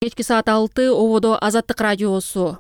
Кечки саат 6 ободо Азаттык радиосу.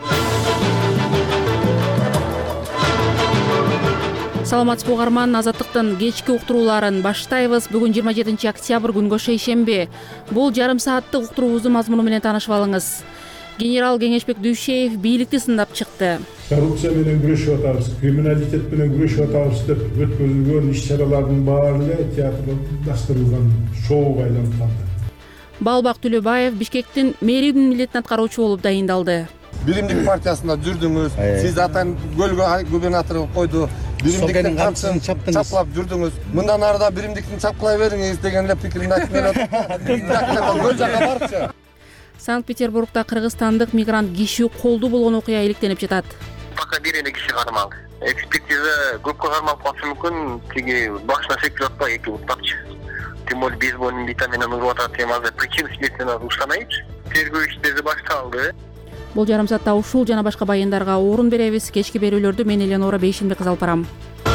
Саламатсызбы угарман, Азаттыктын кечки уктурууларын баштайбыз. Бүгүн 27 октябрь күнгө шейшемби. Бул жарым сааттык уктуруубуздун мазмуну менен таанышып алыңыз. Генерал Кеңешбек Дүйшеев бийликти сындап чыкты. Коррупция менен күрөшүп атабыз, криминалитет менен күрөшүп атабыз деп өткөрүлгөн иш-чаралардын баары эле театрдаштырылган шоуга айланып калды. Балбак Төлөбаев Бишкектин мэринин милдетин аткаруучу болуп дайындалды. Биримдик партиясында жүрдүңүз, сиз атан көлгө губернатор койду. Биримдиктин камчысын чапкылап жүрдүңүз. Мындан арыда биримдиктин чапкылай бериңиз деген эле пикирин айтып атат. Көл жакка барчы. Санкт-Петербургда кыргызстандык мигрант киши колду болгон окуя иликтенип жатат. Пока бир эле киши кармалды. Экспертиза көпкө кармалып калышы мүмкүн, тиги башына секирип атпай эки утапчы. Тем более бейсбольный витаминин урып атат темасы причин следственно устанайчы. Тергөө иштери башталды. Бул жарым саатта ушул жана башка баяндарга орун беребиз. Кечки берүүлөрдү мен Эленора Бейшенбек алып барам.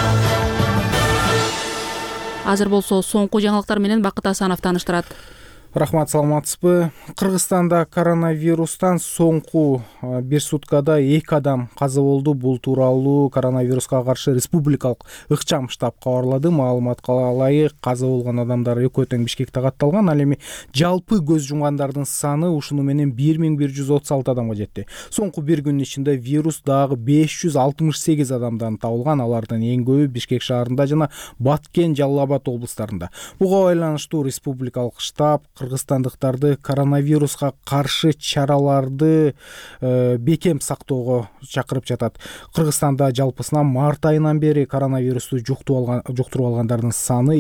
Азыр болсо соңку жаңылыктар менен Бакыт Асанов тааныштырат. Рахмат, саламатсызбы. Кыргызстанда коронавирустан соңку бир суткада 2 адам каза болду. Бул тууралуу коронавируска каршы республикалык ыкчам штаб кабарлады. Маалыматка ылайык каза болгон адамдар экөө тең Бишкекте катталган. Ал эми жалпы көз жумгандардын саны ушуну менен 1136 адамга жетти. Соңку бир күнүн ичинде вирус дагы 568 адамдан табылган. Алардын эң көбү Бишкек шаарында жана Баткен, Жалал Абад облустарында. Буга байланыштуу республикалык штаб кыргызстандыктарды коронавируска каршы чараларды бекем сактоого чакырып жатат. Кыргызстанда жалпысынан март айынан бери коронавирусту жуктуруп алгандардын саны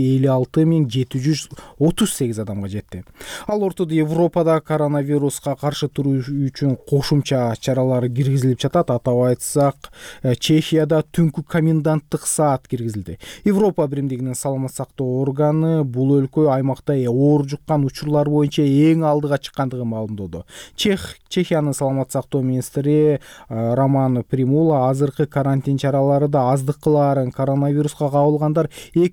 56738 адамга жетти. Ал ортодо Европада коронавируска каршы туруу үчүн кошумча чаралар киргизилип жатат. Атап айтсак, Чехияда түнкү коменданттык саат киргизилди. Европа биримдигинин саламат сактоо органы бул өлкө аймакта оор жуккан учурлар боюнча эң алдыга чыккандыгын маалымдоодо. Чехиянын саламат сактоо министри Роман Примула азыркы карантин чаралары да аздык кылаарын, коронавируска кабылгандар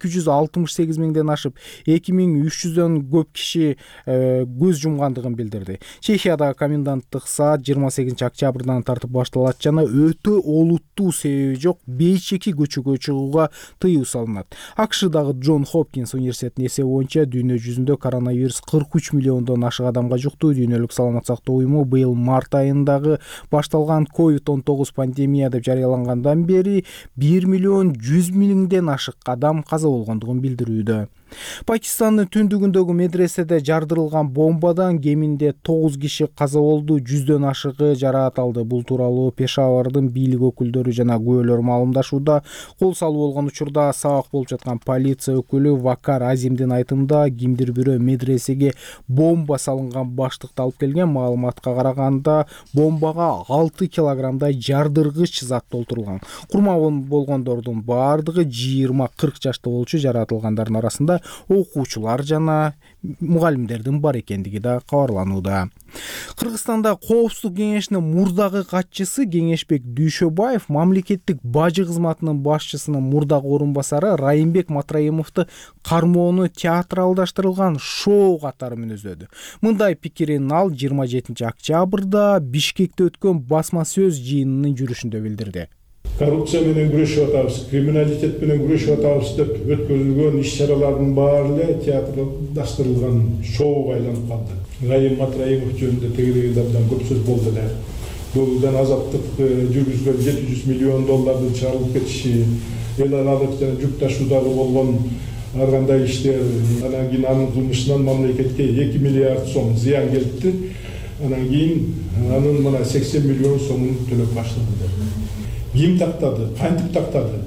268 миңден ашып, 2300дөн көп киши көз жумгандыгын билдирди. Чехияда коменданттык саат 28 октябрдан тартып башталат жана өтө олуттуу себеби жок бейчеки көчөгө чыгууга тыюу салынат. АКШдагы Джон Хопкинс университетинин эсеби боюнча дүйнө жүзүндө коронавирус 43 миллиондон ашык адамга жуктуу. Дүйнөлүк саламат сактоо уюму быйыл март айындагы башталган COVID-19 пандемия деп жарыялангандан бери 1 миллион 100 миңден ашык адам каза болгондугун билдирүүдө. Пакистандын түндүгүндөгү медреседе жардырылган бомбадан кеминде 9 киши каза болду, 100дөн ашыгы жараат алды. Бул тууралуу Пешавардын бийлик өкүлдөрү жана күбөлөр маалымдашууда. Кол салуу болгон учурда сабак болуп жаткан полиция өкүлү Вакар Азимдин айтымында кимдир бирөө медресеге бомба салынган баштыкты алып келген. Маалыматка караганда бомбага 6 килограммдай жардыргыч зат толтурулган. Курман болгондордун баардыгы 20-40 жашта болчу. Жаратылгандардын арасында окуучулар жана мугалимдердин бар экендиги да кабарланууда. Кыргызстанда Коопсуздук кеңешинин мурдагы катчысы Кеңешбек Дүйшөбаев мамлекеттик бажы кызматынын башчысынын мурдагы орун басары Райымбек Матраимовду кармоону театралдаштырылган шоу катары мүнөздөдү. Мындай пикирин ал 27 октябрда Бишкекте өткөн басма сөз жыйынынын жүрүшүндө билдирди. Коррупция менен күрөшүп атабыз, криминалитет менен күрөшүп атабыз деп өткөрүлгөн иш-чаралардын баары эле театрдаштырылган шоуга айланып калды. Райым Матраимов жөнүндө тегерегинде абдан көп сөз болду эле. Булдан азаттык жүргүзгөн 700 миллион доллардын чыгарылып кетиши, эл аралык жана жүк ташуудагы болгон ар кандай иштер, анан кийин анын кылмышынан мамлекетке 2 миллиард сом зыян келипти. Анан кийин анын мына 80 миллион сомун төлөп баштады. Ким тактады, кантип тактады?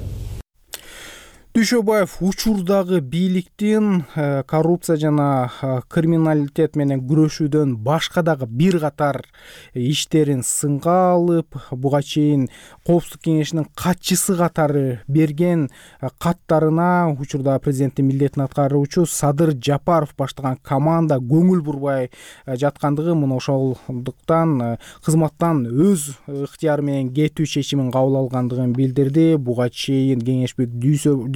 Дүйшөбаев учурдагы бийликтин коррупция жана криминалитет менен күрөшүүдөн башка дагы бир катар иштерин сынга алып, буга чейин Коопсуздук кеңешинин катчысы катары берген каттарына учурда президенттин милдетин аткаруучу Садыр Жапаров баштаган команда көңүл бурбай жаткандыгы, мына ошолдуктан кызматтан өз ыктыяры менен кетүү чечимин кабыл алгандыгын билдирди. Буга чейин Кеңешбек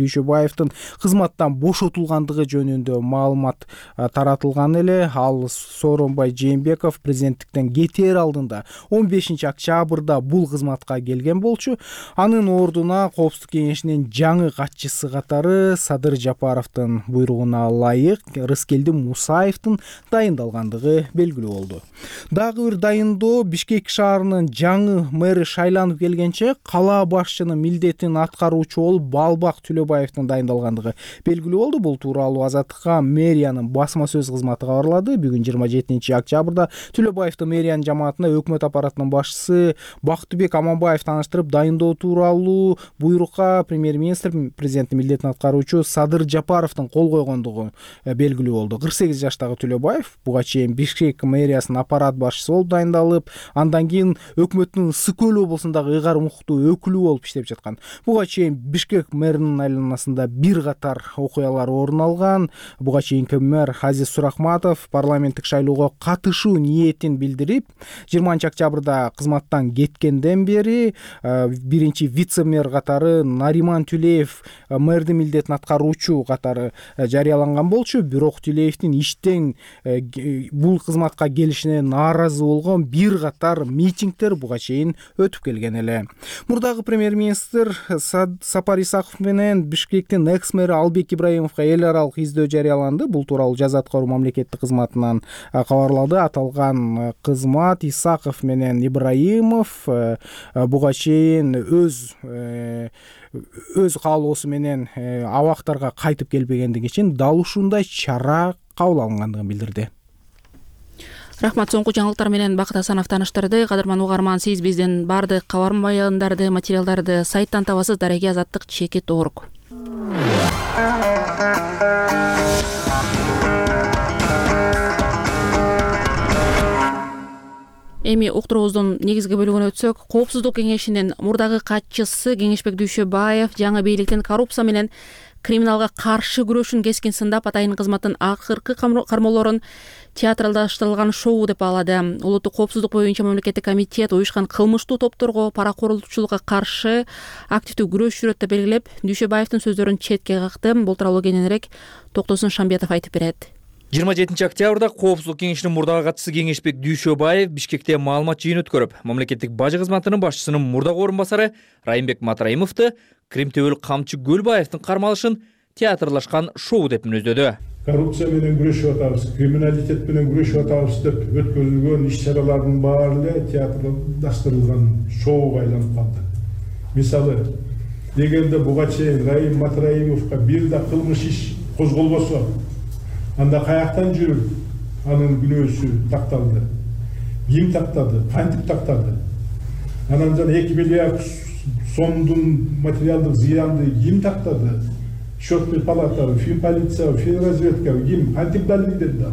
Дүйшөбаевдин кызматтан бошотулгандыгы жөнүндө маалымат таратылган эле. Ал Сооронбай Жээнбеков президенттиктен кетээр алдында 15 октябрда бул кызматка келген болчу. Анын ордуна Коопсуздук кеңешинин жаңы катчысы катары Садыр Жапаровдун буйругуна ылайык Рыскелди Мусаевдин дайындалгандыгы белгилүү болду. Дагы бир дайындоо Бишкек шаарынын жаңы мэри шайланып келгенче кала башчынын милдетин аткаруучу болуп Балбак Түлөбаевдин дайындалгандыгы белгилүү болду. Бул тууралуу Азаттыкка мэриянын басма сөз кызматы кабарлады. Бүгүн 27 октябрда Түлөбаевдин мэриянын жамаатына өкмөт аппаратынын башчысы Бактыбек Аманбаев тааныштырып, дайындоо тууралуу буйрукка премьер-министр президенттин милдетин аткаруучу Садыр Жапаровдун кол койгондугу белгилүү болду. 48 жаштагы Түлөбаев буга чейин Бишкек мэриясынын аппарат башчысы болуп дайындалып, андан кийин өкмөттүн Ысык Көл облусундагы ыйгар укуктуу өкүлү болуп иштеп жаткан. Буга чейин Бишкек мэринин айланасында бир катар окуялар орун алган. Буга чейинки мэр Азиз Сурахматов парламенттик шайлоого катышуу ниетин билдирип, 20 октябрда кызматтан кеткенден бери биринчи вице-мэр катары Нариман Түлеев мэрдин милдетин аткаруучу катары жарыяланган болчу. Бирок Түлеевдин иштен бул кызматка келишине нааразы болгон бир катар митингдер буга чейин өтүп келген эле. Мурдагы премьер-министр Сапар Исаков менен Бишкектин экс-мэри Албек Ибраимовго эл аралык издөө жарыяланды. Бул тууралуу Жаза аткаруу мамлекеттик кызматынан кабарлады. Аталган кызмат Исаков менен Ибраимов буга чейин өз каалоосу менен абактарга кайтып келбегендиги үчүн дал ушундай чара кабыл алынгандыгын билдирди. Рахмат, соңку жаңылыктар менен Бакыт Асанов тааныштырды. Кадырман угарман, сиз биздин бардык кабар баяндарды, материалдарды сайттан табасыз. Дареги Азаттык @org. Эми уктуруубуздун негизги бөлүгүнө өтсөк, Коопсуздук кеңешинин мурдагы катчысы Кеңешбек Дүйшөбаев жаңы бийликтин коррупция менен криминалга каршы күрөшүн кескин сындап, атайын кызматтын акыркы кармоолорун театралдаштырылган шоу деп баалады. Улуттук коопсуздук боюнча мамлекеттик комитет уюшкан кылмыштуу топторго, паракордучулукка каршы активдүү күрөш жүрөт деп белгилеп, Дүйшөбаевдин сөздөрүн четке какты. Бул тууралуу кененирээк Токтосун Шамбетов айтып берет. 27 октябрда Коопсуздук кеңешинин мурдагы катчысы Кеңешбек Дүйшөбаев Бишкекте маалымат жыйын өткөрүп, мамлекеттик бажы кызматынын башчысынын мурдагы орун басары Райымбек Матраимовду Кримтөбөл Камчы Көлбаевдин кармалышын театрлашкан шоу деп мүнөздөдү. Коррупция менен күрөшүп атабыз, криминалитет менен күрөшүп атабыз деп өткөрүлгөн иш-чаралардын баары эле театрдаштырылган шоуга айланып калды. Мисалы, эгерде буга чейин Райым Матраимовго бир да кылмыш иш козголбосо, анда каяктан жүрүп анын күнөөсү такталды? Ким тактады? Кантип тактады? Анан жана 2 миллиард сомдун материалдык зыянды ким тактады? Счетный палата, финполиция, финразведка ким? Кантип далилдеди?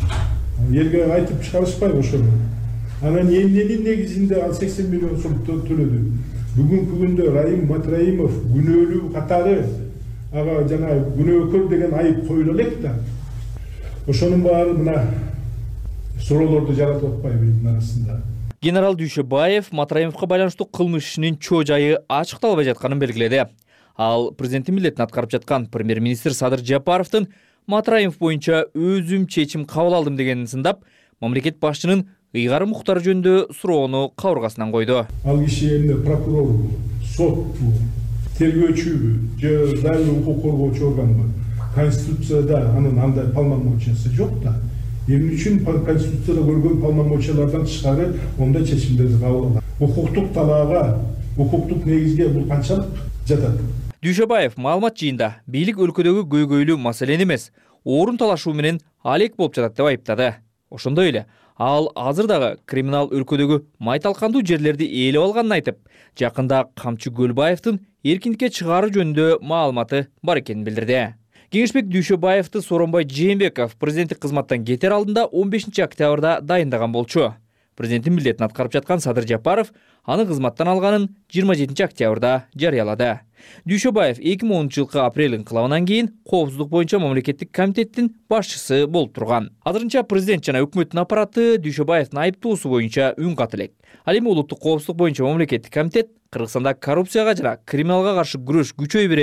Элге айтып чыгарышпайбы ошону? Анан эмненин негизинде ал 80 миллион сом төлөдү? Бүгүнкү күндө Райым Матраимов күнөөлүү катары ага жана күнөөкөр деген айып коюла элек да. Ошонун баары мына суроолорду жаратып атпайбы элдин арасында. Генерал Дүйшөбаев Матраимовго байланыштуу кылмыш ишинин чоо жайы ачыкталбай жатканын белгиледи. Ал президенттин милдетин аткарып жаткан премьер-министр Садыр Жапаровдун Матраимов боюнча өзүм чечим кабыл алдым дегенин сындап, мамлекет башчынын ыйгары муктары жөнүндө суроону кабыргасынан койду. Ал киши эмне прокурорбу, сотпу, тергөөчүбү, же дайыр укук коргоочу органбы? Конституцияда анын андай полномочиясы жок да. Эмне үчүн Конституцияда көргөн полномочиялардан тышкары ондай чечимдерди кабыл алат? Укуктук талаага, укуктук негизге бул канчалык жатат? Дүйшөбаев маалымат жыйында бийлик өлкөдөгү көйгөйлүү маселени эмес, орун талашуу менен алек болуп жатат деп айыптады. Ошондой эле ал азыр дагы криминал өлкөдөгү майталкандуу жерлерди ээлеп алганын айтып, жакында Камчы Көлбаевдин эркиндикке чыгаруу жөнүндө маалыматы бар экенин билдирди. Кеңешбек Дүйшөбаевди Сооронбай Жээнбеков президенттик кызматтан кетер алдында 15 октябрда дайындаган болчу. Президенттин милдетин аткарып жаткан Садыр Жапаров аны кызматтан алганын 27 октябрда жарыялады. Дүйшөбаев 2010 жылкы апрель инкылабынан кийин коопсуздук боюнча мамлекеттик комитеттин башчысы болуп турган. Азырынча президент жана өкмөттүн аппараты Дүйшөбаевдин айыптоосу боюнча үн кат элек. Ал эми улуттук коопсуздук боюнча мамлекеттик комитет Кыргызстанда коррупцияга жана криминалга каршы күрөш күчөй берерин,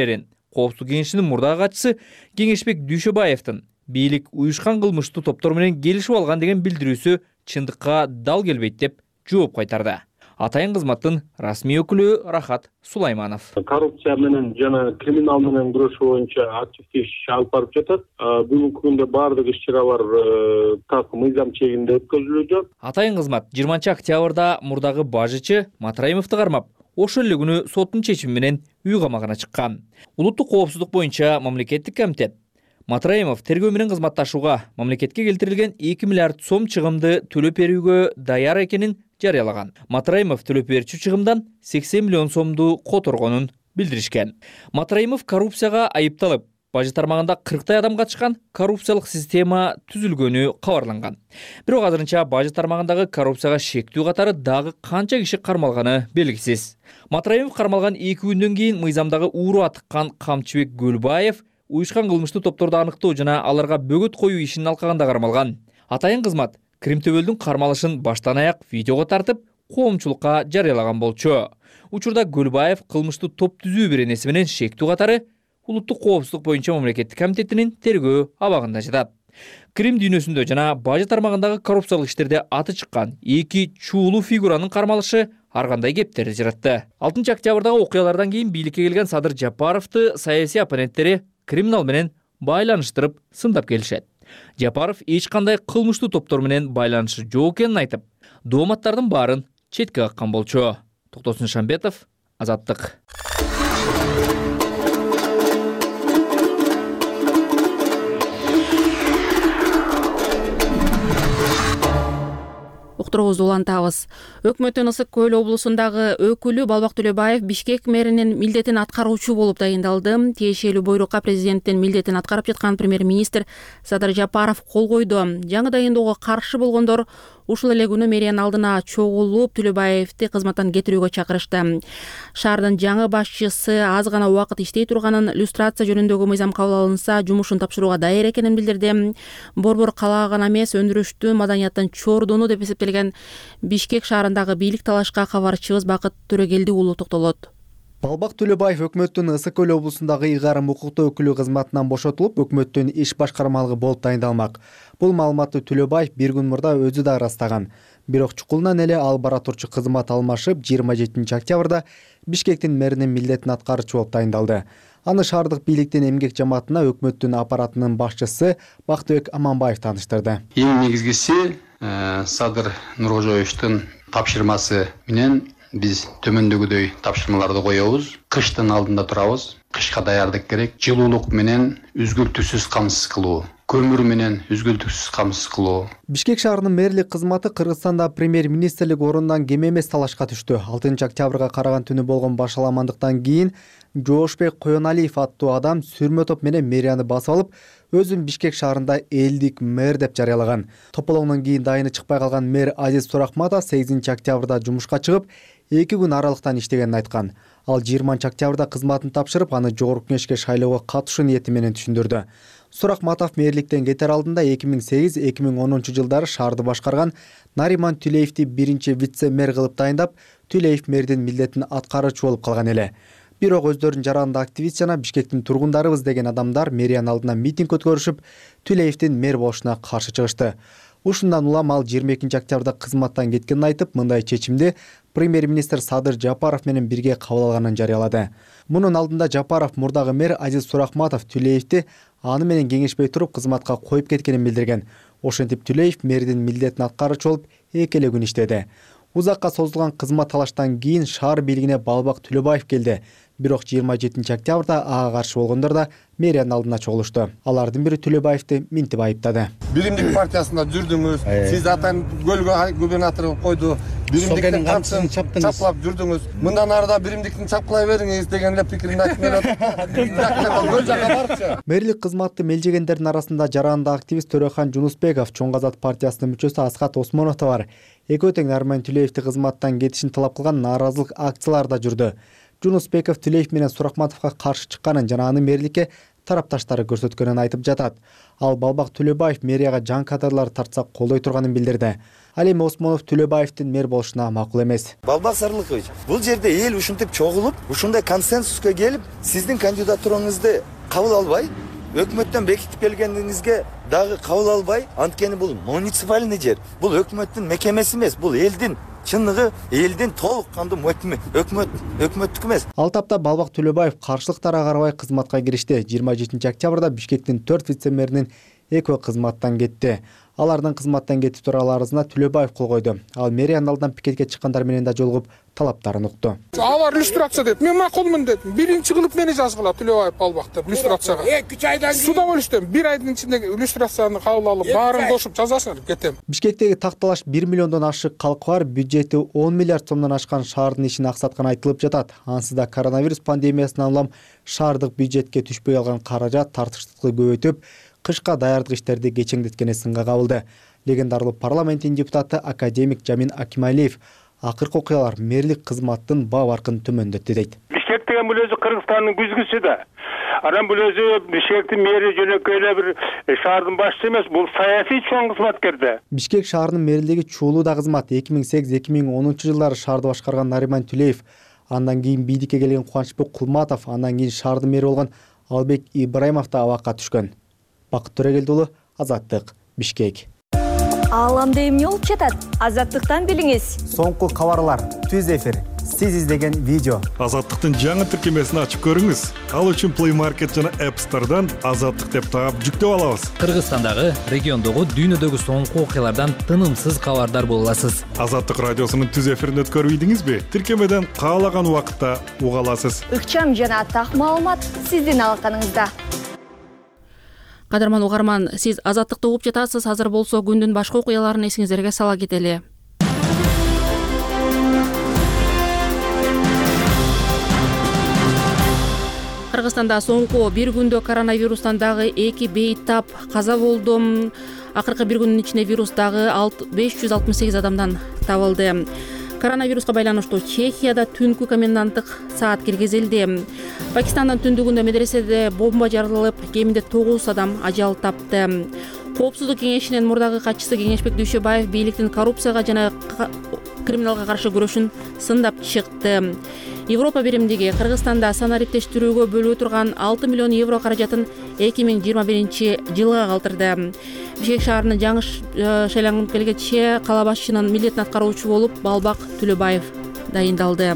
коопсуздук кеңешинин мурдагы катчысы Кеңешбек Дүйшөбаевдин бийлик уюшкан кылмыштуу топтор менен келишип алган деген билдирүүсү чындыкка дал келбейт деп жооп кайтарды. Атайын кызматтын расмий өкүлү Рахат Сулайманов. Коррупция менен жана криминал менен күрөшүү боюнча активдүү иш алып барып жатат. Бүгүнкү күндө баардык иш-чаралар так мыйзам чегинде өткөзүлүүдө. Атайын кызмат 20 октябрда мурдагы бажычы Матраимовду кармап, ошол эле күнү соттун чечими менен үй камагына чыккан. Улуттук коопсуздук боюнча мамлекеттик комитет Матраимов тергөө менен кызматташууга мамлекетке келтирилген 2 миллиард сом чыгымды төлөп берүүгө даяр экенин жарыялаган. Матраимов төлөп берүүчү чыгымдан 80 миллион сомду которгонун билдиришкен. Матраимов коррупцияга айыпталып, бажы тармагында 40 адам катышкан коррупциялык система түзүлгөнү кабарланган. Бирок азырынча бажы тармагындагы коррупцияга шектүү катары дагы канча киши кармалганы белгисиз. Матраимов кармалган 2 күндөн кийин мыйзамдагы ууру атыккан Камчыбек Гөлбаев уюшкан кылмыштуу топторду аныктоо жана аларга бөгөт коюу ишинин алкагында кармалган. Атайын кызмат Кримтөбөлдүн кармалышын баштан аяк видеого тартып, коомчулукка жарыялаган болчу. Учурда Гөлбаев кылмыштуу топ түзүү беренеси менен шектүү катары улуттук коопсуздук боюнча мамлекеттик комитетинин тергөө абагында жатат. Крим дүйнөсүндө жана бажы тармагындагы коррупциялык иштерде аты чыккан 2 чуулуу фигуранын кармалышы ар кандай кептерди жаратты. 6 октябрдагы окуялардан кийин бийликке келген Садыр Жапаровду саясий оппоненттери криминал менен байланыштырып сындап келишет. Жапаров эч кандай кылмыштуу топтор менен байланышы жок экенин айтып, дооматтардын баарын четке каккан болчу. Токтосун Шамбетов, Азаттык. Уктуруубузду улантабыз. Өкмөттүн Ысык Көл облусундагы өкүлү Балбак Төлөбаев Бишкек мэринин милдетин аткаруучу болуп дайындалды. Тиешелүү буйрукка президенттин милдетин аткарып жаткан премьер-министр Садыр Жапаров кол койду. Жаңы дайындоого каршы болгондор ушул эле күнү мэриянын алдына чогулуп Төлөбаевди кызматтан кетирүүгө чакырышты. Шаардын жаңы башчысы аз гана убакыт иштей турганын, люстрация жөнүндөгү мыйзам кабыл алынса жумушун тапшырууга даяр экенин билдирди. Борбор калаа гана эмес, өндүрүштү, маданияттын чордуну деп эсептелген Бишкек шаарындагы бийлик талашка кабарчыбыз Бакыт Төрөгелди уулу токтолот. Балбак Төлөбаев өкмөттүн Ысык Көл облусундагы ыйгарым укуктуу өкүлү кызматынан бошотулуп, өкмөттүн иш башкармалыгы болуп дайындалмак. Бул маалыматты Төлөбаев бир күн мурда өзү да ырастаган. Бирок чукулунан эле ал бара турчу кызмат алмашып, 27 октябрда Бишкектин мэринин милдетин аткаруучу болуп дайындалды. Аны шаардык бийликтин эмгек жамаатына өкмөттүн аппаратынын башчысы Бактыбек Аманбаев тааныштырды. Эң негизгиси Садыр Нуркожоевдун тапшырмасы менен биз төмөндөгүдөй тапшырмаларды коебуз. Кыштын алдында турабыз. Кышка даярдык керек. Жылуулук менен үзгүлтүксүз камсыз кылуу. Көмүр менен үзгүлтүксүз камсыз кылуу. Бишкек шаарынын мэрлик кызматы Кыргызстанда премьер-министрлик орундан кем эмес талашка түштү. 6 октябрга караган түнү болгон башаламандыктан кийин Жоошбек Коёналиев аттуу адам сүрмө топ менен мэрияны басып алып, өзүн Бишкек шаарында элдик мэр деп жарыялаган. Тополоңдон кийин дайыны чыкпай калган мэр Азиз Сурахматов 8 октябрда жумушка чыгып, 2 күн аралыктан иштегенин айткан. Ал 20 октябрда кызматын тапшырып, аны жогорку кеңешке шайлоого катышуу ниети менен түшүндүрдү. Сурахматов мэрликтен кетер алдында 2008-2010 жылдары шаарды башкарган Нариман Түлеевди биринчи вице-мэр кылып дайындап, Түлеев мэрдин милдетин аткаруучу болуп калган эле. Бирок өздөрүнүн жаранды активист жана Бишкектин тургундарыбыз деген адамдар мэриянын алдына митинг өткөрүшүп, Түлеевдин мэр болушуна каршы чыгышты. Ушундан улам ал 22 октябрда кызматтан кеткенин айтып, мындай чечимди премьер-министр Садыр Жапаров менен бирге кабыл алганын жарыялады. Мунун алдында Жапаров мурдагы мэр Азиз Сурахматов Түлеевди аны менен кеңешпей туруп кызматка коюп кеткенин билдирген. Ошентип Түлеев мэрдин милдетин аткаруучу болуп 2 эле күн иштеди. Узакка созулган кызмат талаштан кийин шаар бийлигине Балбак Төлөбаев келди. Бирок 27 октябрда ага каршы болгондор да мэриянын алдына чогулушту. Алардын бири Төлөбаевди минтип айыптады. Биримдик партиясында жүрдүңүз, сиз атайын көлгө губернатор койду, биримдиктин камчысын чаплап жүрдүңүз. Мындан арыда биримдиктин чапкылай бериңиз деген эле пикирин айтып келет. Мэрлик кызматты мелжегендердин арасында жаранды активист Төрөхан Жунусбеков, Чоң Азат партиясынын мүчөсү Асхат Осмонов да бар. Экөө тең Нариман Түлеевди кызматтан кетишин талап кылган нааразылык акциялары да жүрдү. Жунусбеков Түлеев менен Сурахматовго каршы чыкканын жана аны мэрликке тарапташтары көрсөткөнүн айтып жатат. Ал Балбак Төлөбаев мэрияга жан кадрлар тартса колдой турганын билдирди. Ал эми Осмонов Төлөбаевдин мэр болушуна макул эмес. Балбак Сарылыкович, бул жерде эл ушинтип чогулуп, ушундай консенсуска келип, сиздин кандидатураңызды кабыл албай, өкмөттөн бекитип келгениңизге дагы кабыл албай, анткени бул муниципальный жер, бул өкмөттүн мекемеси эмес, бул элдин чынныгы, элдин толук кандуу өкмөттүк эмес. Ал тапта Балбак Төлөбаев каршылыктарга карабай кызматка киришти. 27 октябрда Бишкектин 4 вице-мэринин экөө кызматтан кетти. Алардын кызматтан кетип тууралуу арызына Төлөбаев кол койду. Ал мэриянын алдынан пикетке чыккандар менен да жолугуп талаптарын укту. Алар иллюстрация дейт. Мен макулмун дедим. Биринчи кылып мени жазгыла Төлөбаев Балбак деп иллюстрацияга. 2 айдан кийин суда бөлүштүм. 1 айдын ичинде иллюстрацияны кабыл алып, баарын кошуп жазасың деп кетем. Бишкектеги такталаш 1 миллиондон ашык калкы бар, бюджети 10 миллиард сомдон ашкан шаардын ишин аксатканы айтылып жатат. Ансыз да коронавирус пандемиясынан улам шаардык бюджетке түшпөй алган каражат тартыштыкты көбөйтүп, кышка даярдык иштерди кечеңдеткени сынга кабылды. Легендарлуу парламенттин депутаты академик Жамин Акималиев акыркы окуялар мэрлик кызматтын баа баркын төмөндөттү дейт. Бишкек деген бул өзү Кыргызстандын күзгүсү да. Анан бул өзү Бишкектин мэри жөнөкөй эле бир шаардын башчысы эмес, бул саясий чоң кызматкер да. Бишкек шаарынын мэрилиги чуулуу да кызмат. 2008-2010 жылдары шаарды башкарган Нариман Түлеев, андан кийин бийликке келген Кубанычбек Кулматов, андан кийин шаардын мэри болгон Албек Ибраимов да абакка түшкөн. Бакыт Төрөгелди уулу, Азаттык, Бишкек. Ааламда эмне болуп жатат? Азаттыктан билиңиз. Соңку кабарлар, түз эфир, сиз издеген видео. Азаттыктын жаңы тиркемесин ачып көрүңүз. Ал үчүн Play Market жана App Store'дан Азаттык деп таап жүктөп алабыз. Кыргызстандагы, региондогу, дүйнөдөгү соңку окуялардан тынымсыз кабардар боло аласыз. Азаттык радиосунун түз эфирин өткөрүп ийдиңизби? Тиркемеден каалаган убакытта уга аласыз. Ыкчам жана так маалымат сиздин алаканыңызда. Кадырман угарман, сиз Азаттыкты угуп жатасыз. Азыр болсо күндүн башка окуяларын эсиңиздерге сала кетели. Кыргызстанда соңку бир күндө коронавирустан дагы 2 бейтап каза болду. Акыркы бир күндүн ичинде вирус дагы 568 адамдан табылды. Коронавируска байланыштуу Чехияда түнкү коменданттык саат киргизилди. Пакистандын түндүгүндө медреседе бомба жарылып, кеминде 9 адам ажал тапты. Коопсуздук кеңешинин мурдагы катчысы Кеңешбек Дүйшөбаев бийликтин коррупцияга жана криминалга каршы күрөшүн сындап чыкты. Европа биримдиги Кыргызстанда санариптештирүүгө бөлүү турган 6 миллион евро каражатын 2021 жылга калтырды. Бишкек шаарынын жаңы шайланып келгече кала башчынын милдетин аткаруучу болуп Балбак Төлөбаев дайындалды.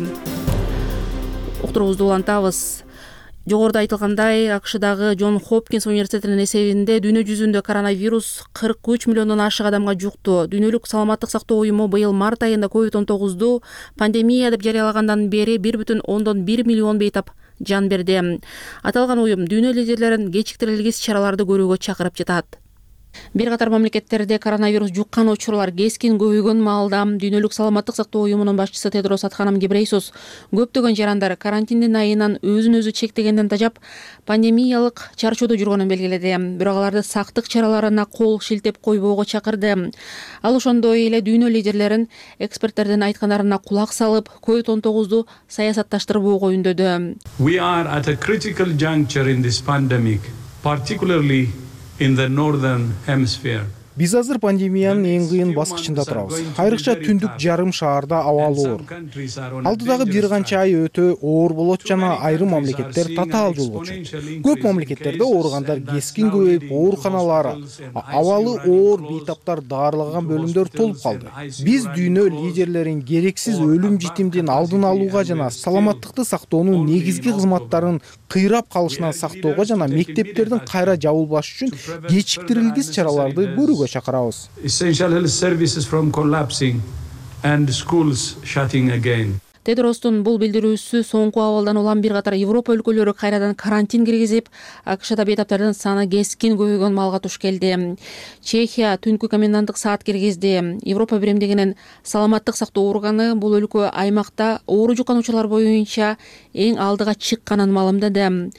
Уктуруубузду улантабыз. Жогоруда айтылгандай, АКШдагы Джон Хопкинс университетинин эсебинде дүйнө жүзүндө коронавирус 43 миллиондон ашык адамга жукту. Дүйнөлүк саламаттык сактоо уюму быйыл март айында COVID-19 пандемия деп жарыялагандан бери 1,1 миллион бейтап жан берди. Аталган уюм дүйнө лидерлерин кечиктирилгис чараларды көрүүгө чакырып жатат. Бир катар мамлекеттерде коронавирус жуккан учурлар кескин көбөйгөн маалда дүйнөлүк саламаттык сактоо уюмунун башчысы Тедрос Адханом Гебрейсус көптөгөн жарандар карантиндин айынан өзүн өзү чектегенден тажап пандемиялык чарчоодо жүргөнүн белгиледи. Бирок аларды сактык чараларына кол шилтеп койбоого чакырды. Ал ошондой эле дүйнө лидерлерин эксперттердин айткандарына кулак салып, COVID-19 саясатташтырбоого үндөдү. We are at a critical juncture in this pandemic, particularly in the northern hemisphere. Биз азыр пандемиянын эң кыйын баскычында турабыз. Айрыкча түндүк жарым шаарда абалы оор. Алдыдагы бир канча ай өтө оор болот жана айрым мамлекеттер татаал жолго чыкты. Көп мамлекеттерде ооругандар кескин көбөйүп, ооруканалар, абалы оор бейтаптар даарылаган бөлүмдөр толуп калды. Биз дүйнө лидерлерин керексиз өлүм житимдин алдын алууга жана саламаттыкты сактоонун негизги кызматтарын кыйрап калышынан сактоого жана мектептердин кайра жабылбашы үчүн кечиктирилгис чараларды көрүүгө чакырабыз. Essential health services from collapsing and schools shutting again. Тедростун бул билдирүүсү соңку абалдан улам бир катар Европа өлкөлөрү кайрадан карантин киргизип, АКШда бейтаптардын саны кескин көбөйгөн маалга туш келди. Чехия түнкү коменданттык саат киргизди. Европа биримдигинин саламаттык сактоо органы бул өлкө аймакта оору жуккан учурлар боюнча эң алдыга чыкканын маалымдады.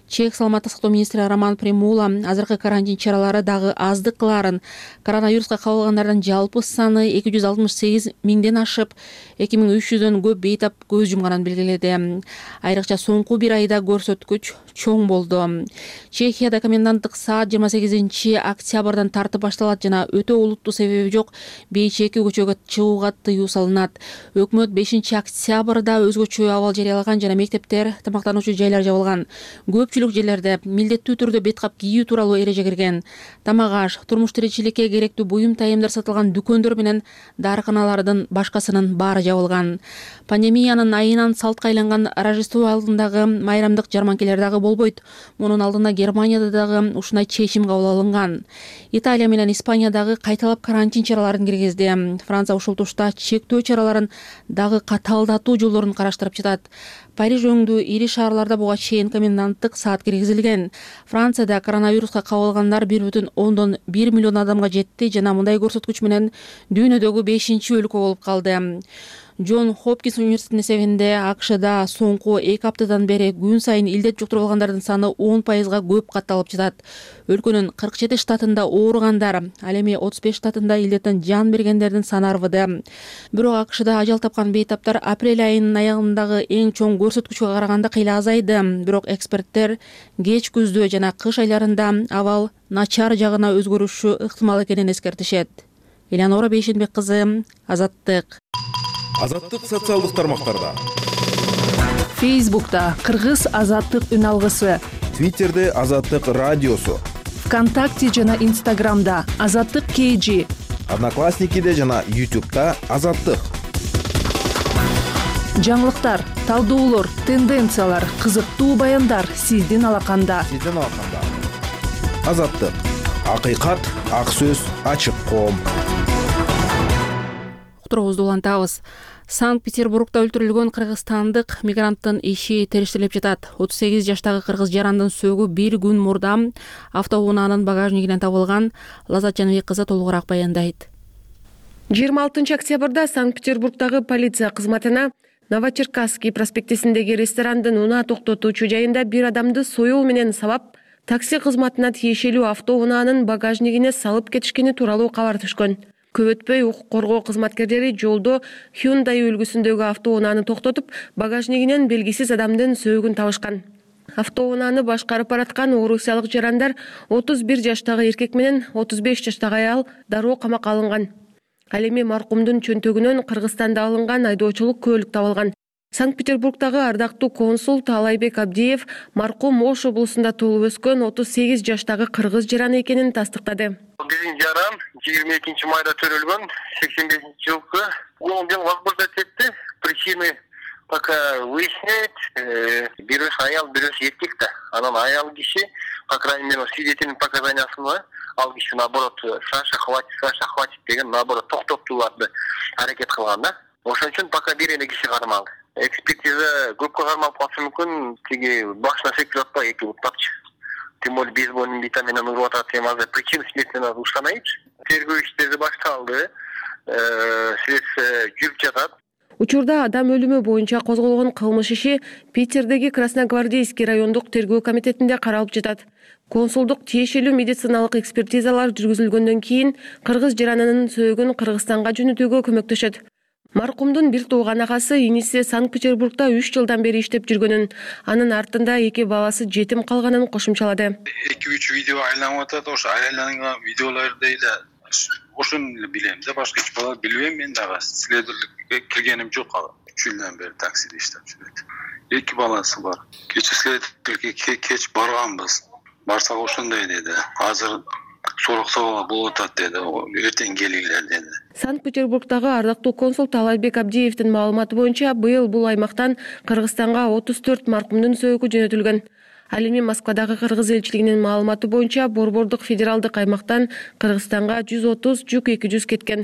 Чех саламаттык сактоо министри Роман Примула азыркы карантин чаралары дагы аздык кыларын, коронавируска кабылгандардан жалпы саны 268 миңден ашып, 2300дөн көп бейтап көз жумганын белгиледи. Айрыкча соңку бир айда көрсөткүч чоң болду. Чехияда коменданттык саат 28 октябрдан тартып башталат жана өтө олуттуу себеби жок бейчеки көчөгө чыгууга тыюу салынат. Өкмөт 5 октябрда өзгөчө абал жарыялаган жана мектептер, тамактануучу жайлар жабылган. Көпчүлүк жерлерде милдеттүү түрдө бет кап кийүү тууралуу эреже кирген. Тамак-аш, турмуш тиричиликке керектүү буюм тайымдар сатылган дүкөндөр менен дарыканалардын башкасынын баары жабылган. Пандемиянын айынан салтка айланган Рождество алдындагы майрамдык жарманкелер дагы болбойт. Мунун алдында Германияда дагы ушундай чечим кабыл алынган. Италия менен Испания дагы кайталап карантин чараларын киргизди. Франция ушул тушта чектөө чараларын дагы катаалдатуу жолдорун караштырып жатат. Париж өңдүү ири шаарларда буга чейин коменданттык саат киргизилген. Францияда коронавируска кабылгандар 1,1 миллион адамга жетти жана мындай көрсөткүч менен дүйнөдөгү 5-чи өлкө болуп калды. Джон Хопкинс университетинин эсебинде АКШда соңку 2 аптадан бери күн сайын илдет жуктурулгандардын саны 10%га көп катталып жатат. Өлкөнүн 47 штатында ооругандар, ал эми 35 штатында илдеттен жан бергендердин саны арбыды. Бирок АКШда ажал тапкан бейтаптар апрель айынын аягындагы эң чоң көрсөткүчкө караганда кыйла азайды. Бирок эксперттер кеч күздө жана кыш айларында абал начар жагына өзгөрүшү ыктымал экенин эскертишет. Элеонора Бейшенбек кызы, Азаттык. Азаттык социалдык тармактарда. Фейсбукта Кыргыз Азаттык үн алгысы. Твиттерде Азаттык радиосу. ВКонтакте жана Инстаграмда Азаттык KG. Одноклассникиде жана YouTube'да Азаттык. Жаңылыктар, талдоолор, тенденциялар, кызыктуу баяндар сиздин алаканда. Азаттык. Акыйкат, ак сөз, ачык коом. Уктуруубузду улантабыз. Санкт-Петербургда өлтүрүлгөн кыргызстандык мигранттын иши териштирилип жатат. 38 жаштагы кыргыз жарандын сөөгү бир күн мурда автоунаанын багажнигинен табылган. Лазат Жаныбек кызы толугураак баяндайт. 26 октябрда Санкт-Петербургдагы полиция кызматына Новочеркасский проспектисиндеги ресторандын унаа токтотуучу жайында бир адамды союл менен сабап, такси кызматына тиешелүү автоунаанын багажнигине салып кетишкени тууралуу кабар түшкөн. Көп өтпөй укук коргоо кызматкерлери жолдо Hyundai үлгүсүндөгү автоунааны токтотуп, багажнигинен белгисиз адамдын сөөгүн табышкан. Автоунааны башкарып бараткан орусиялык жарандар 31 жаштагы эркек менен 35 жаштагы аял дароо камакка алынган. Ал эми маркумдун чөнтөгүнөн Кыргызстанда алынган айдоочулук көлүк табылган. Санкт-Петербургдагы ардактуу консул Таалайбек Абдиев маркум Ош облусунда туулуп өскөн 38 жаштагы кыргыз жараны экенин тастыктады. Биздин жаран 22 майда төрөлгөн, 85 жылкы. Он дел возбуждать этти. Причины пока выясняет. Бирөс аял, бирөс эркек да. Анан аял киши, по крайней мере, свидетельдин показаниясында ал киши наоборот Саша хватит деген наоборот токтоттууларды аракет кылган да. Ошон үчүн пока бир эле киши кармалды. Экспертиза көпкө кармалып калышы мүмкүн, тиги башына секирип атпай эки уттапчы. Тем более бейсбольный бита менен уруп атат темасы причин следствия устанайчы. Тергөө иштери башталды. Следствие жүрүп жатат. Учурда адам өлүмү боюнча козголгон кылмыш иши Питердеги Красногвардейский райондук тергөө комитетинде каралып жатат. Консулдук тиешелүү медициналык экспертизалар жүргүзүлгөндөн кийин кыргыз жаранынын сөөгүн Кыргызстанга жөнөтүүгө көмөктөшөт. Маркумдун бир тууган агасы иниси Санкт-Петербургда 3 жылдан бери иштеп жүргөнүн, анын артында 2 баласы жетим калганын кошумчалады. 2-3 видео айланып атат, ошо айланган видеолорду эле ошону эле билем да, башка эч бала билбейм мен дагы. Следователге киргеним жок ал. 3 жылдан бери таксиде иштеп жүрөт. 2 баласы бар. Кечээ следователге кеч барганбыз. Барсак ошондой деди. Азыр сураксоо болуп атат деди. Эртең келиңер деди. Санкт-Петербургдагы ардактуу консул Таалайбек Абдиевдин маалыматы боюнча быйыл бул аймактан Кыргызстанга 34 маркумдун сөөгү жөнөтүлгөн. Ал эми Москвадагы кыргыз элчилигинин маалыматы боюнча Борбордук федералдык аймактан Кыргызстанга 130, жүк 200 кеткен.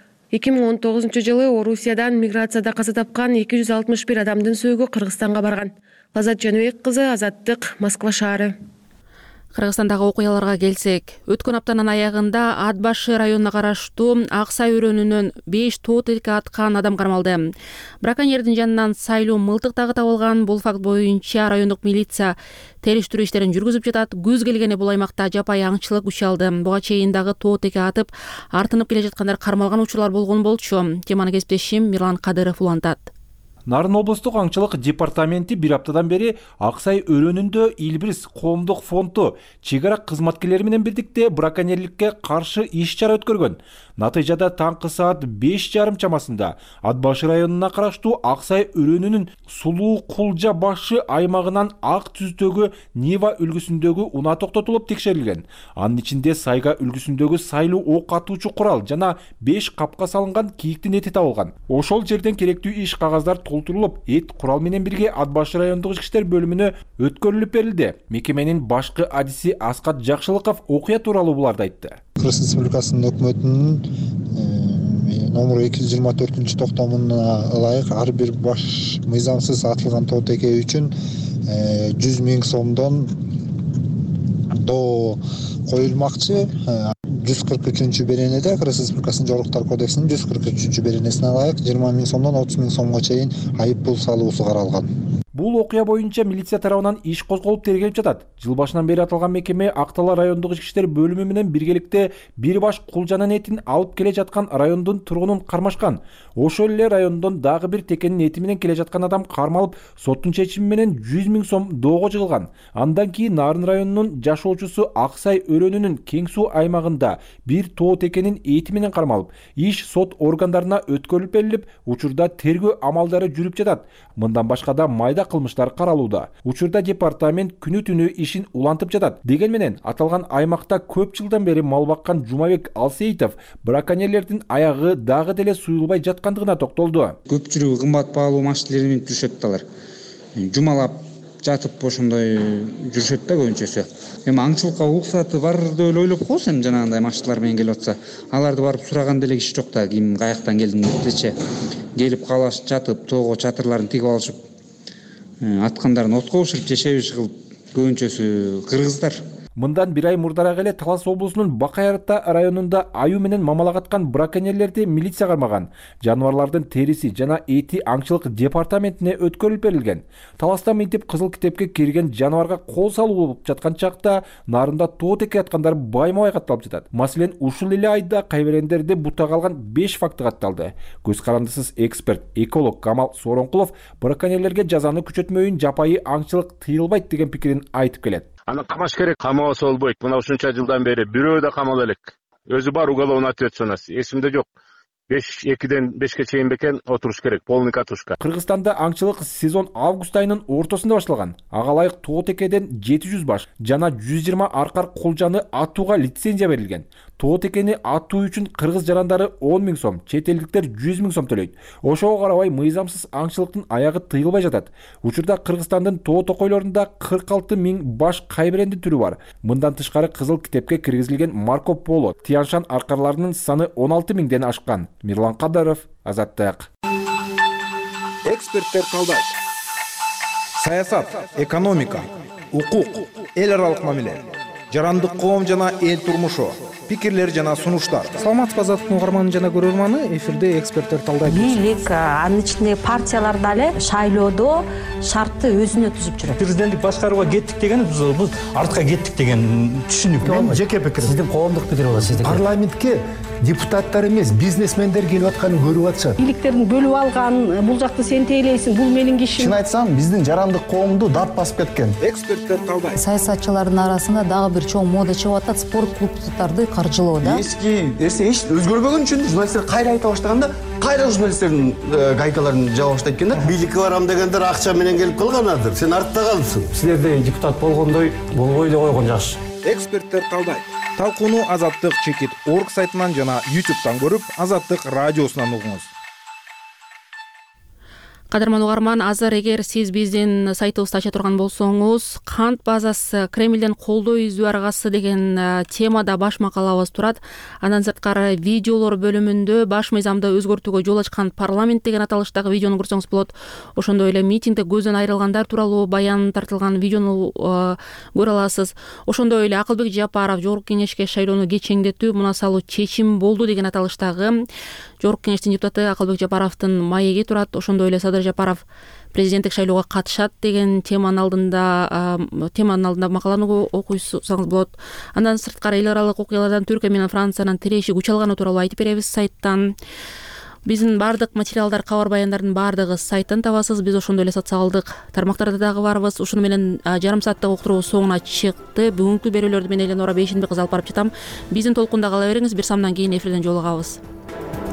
2019-жылы Орусиядан миграцияда каза тапкан 261 адамдын сөөгү Кыргызстанга барган. Лазат Жаныбек кызы, Азаттык, Москва шаары. Кыргызстандагы окуяларга келсек, өткөн аптанын аягында Ат башы районуна караштуу Ак Сай өрөөнүнөн 5 тоо тилке аткан адам кармалды. Браконьердин жанынан сайлуу мылтык дагы табылган. Бул факт боюнча райондук милиция териштирүү иштерин жүргүзүп жатат. Күз келгени бул аймакта жапайы аңчылык күч алды. Буга чейин дагы тоо теке атып, артынып келе жаткандар кармалган учурлар болгон болчу. Теманы кесиптешим Мирлан Кадыров улантат. Нарын облустук аңчылык департаменти бир аптадан бери Ак Сай өрөөнүндө Илбирис коомдук фонду чек ара кызматкерлери менен бирдикте браконьерликке каршы иш-чара өткөргөн. Натыйжада таңкы саат 5:30 чамасында Ат башы районуна караштуу Ак Сай өрөөнүнүн Сулуу Кулжа башы аймагынан ак түздөгү Нива үлгүсүндөгү унаа токтотулуп текшерилген. Анын ичинде Сайга үлгүсүндөгү сайлуу ок атуучу курал жана 5 капка салынган кийиктин эти табылган. Ошол жерден керектүү иш кагаздар толтурулуп, эт курал менен бирге Ат башы райондук ички иштер бөлүмүнө өткөрүлүп берилди. Мекеменин башкы адиси Аскат Жакшылыков окуя тууралуу буларды айтты. Кыргыз Республикасынын өкмөтүнүн номер 224 токтомуна ылайык ар бир баш мыйзамсыз атылган тоо теке үчүн 100 000 сомдон доо коюлмакчы. 143 беренеде Кыргыз Республикасынын Жоруктар кодексинин 143 беренесине ылайык 20 000 сомдон 30 000 сомго чейин айып пул салуусу каралган. Бул окуя боюнча милиция тарабынан иш козголуп тергелип жатат. Жыл башынан бери аталган мекеме Актала райондук ички иштер бөлүмү менен биргеликте бир баш кулжанын этин алып келе жаткан райондун тургунун кармашкан. Ошол эле райондон дагы бир текенин эти менен келе жаткан адам кармалып, соттун чечими менен 100 000 сом доого жыгылган. Андан кийин Нарын районунун жашоочусу Ак Сай өрөөнүнүн Кең суу аймагында бир тоо текенин эти менен кармалып, иш сот органдарына өткөрүлүп берилип, учурда тергөө амалдары жүрүп жатат. Мындан башка да майда кылмыштар каралууда. Учурда департамент күнү түнү ишин улантып жатат. Деген менен аталган аймакта көп жылдан бери мал баккан Жумабек Алсеитов браконьерлердин аягы дагы деле суюлбай жаткандыгына токтолду. Көпчүлүгү кымбат баалуу машиналер менен жүрүшөт алар. Жумалап жатып ошондой жүрүшөт да көбүнчөсү. Эми аңчылыкка уруксаты бар деп эле ойлоп коебуз, эми жанагындай машиналар менен келип атса, аларды барып сураган деле киши жок да, ким каяктан келдиң депчи. Келип калаш жатып, тоого чатырларын тигип алышып, аткандарын отко бышырып жешебиш кылып көбүнчөсү кыргыздар. Мындан бир ай мурдараак эле Талас облусунун Бакайарта районунда аю менен мамалак аткан браконьерлерди милиция кармаган. Жаныбарлардын териси жана эти аңчылык департаментине өткөрүлүп берилген. Таласта мынтип кызыл китепке кирген жаныбарга кол салуу болуп жаткан чакта Нарында тоо теке аткандар байма-бай катталып жатат. Маселен, ушул эле айда кайберендерди бутага алган 5 факты катталды. Көз карандысыз эксперт, эколог Камал Соронкулов браконьерлерге жазаны күчөтмөйүн жапайы аңчылык тыйылбайт деген пикирин айтып келет. Аны камаш керек, камабаса болбойт. Мына ушунча жылдан бери бирөө да камала элек. Өзү бар уголовный ответственность. Эсимде жок. 2-ден 5-ке чейин бекен отуруш керек, полный катушка. Кыргызстанда аңчылык сезон август айынын ортосунда башталган. Ага ылайык тоо текеден 700 баш жана 120 аркар кулжаны атууга лицензия берилген. Тоо текени атуу үчүн кыргыз жарандары 10 000 сом, чет элдиктер 100 000 сом төлөйт. Ошого карабай мыйзамсыз аңчылыктын аягы тыйылбай жатат. Учурда Кыргызстандын тоо токойлорунда 46 000 баш кайберенди түрү бар. Мындан тышкары кызыл китепке киргизилген Марко Поло, Тианшан аркарларынын саны 16 000ден ашкан. Мирлан Кадыров, Азаттык. Эксперттер талдайт. Саясат, экономика, укук, эл аралык мамиле, жарандык коом жана эл турмушу, пикирлер жана сунуштар. Саламатсызбы Азаттыктын угарманы жана көрөрманы, эфирде эксперттер талдайт. Бийлик, анын ичинде партиялар дагы шайлоодо шартты өзүнө түзүп жүрөт. Президенттик башкарууга кеттик деген биз артка кеттик деген түшүнүк. Мен жеке пикир. Сиздин коомдук пикир болот, сиздики. Парламентке депутаттар эмес, бизнесмендер келип атканын көрүп атышат. Бийликтердин бөлүп алган, бул жакты сен тейлейсиң, бул менин кишим. Чын айтсам, биздин жарандык коомду дат басып кеткен. Эксперттер талдайт. Саясатчылардын арасында дагы бир чоң мода чыгып атат, спорт клубдарды каржылоо да. Эски нерсе эч өзгөрбөгөн үчүн журналисттер кайра айта баштаганда, кайра журналисттердин гайкаларын жаба баштайт экен да. Бийликке барам дегендер акча менен келип калганадыр. Сен артта калыпсың. Силерде депутат болгондой болбой эле койгон жакшы. Эксперттер талдайт. Талкууну Азаттык чекит орг сайтынан жана YouTube'дан көрүп, Азаттык радиосунан угуңуз. Кадырман угарман, азыр эгер сиз биздин сайтыбызды ача турган болсоңуз, кант базасы Кремлден колдоо изүү аргасы деген темада баш макалабыз турат. Андан сырткары видеолор бөлүмүндө баш мыйзамды өзгөртүүгө жол ачкан парламент деген аталыштагы видеону көрсөңүз болот. Ошондой эле митингде көздөн айрылгандар тууралуу баян тартылган видеону көрө аласыз. Ошондой эле Акылбек Жапаров Жогорку Кеңешке шайлоону кечеңдетүү муна салуу чечим болду деген аталыштагы Жогорку Кеңештин депутаты Акылбек Жапаровдун маеги турат. Ошондой эле Садыр Жапаров президенттик шайлоого катышат деген теманын алдында макаланы окуйсаңыз болот. Андан сырткары эл аралык окуялардан Түркия менен Франциянын тиреши күч алганы тууралуу айтып беребиз сайттан. Биздин баардык материалдар, кабар баяндардын баардыгы сайттан табасыз. Биз ошондой эле социалдык тармактарда дагы барбыз. Ушуну менен жарым сааттык уктуруубуз соңуна чыкты. Бүгүнкү берүүлөрдү мен Эленора Бейшенбек кызы алып барып жатам. Биздин толкунда кала бериңиз. Бир самдан кийин эфирден жолугабыз.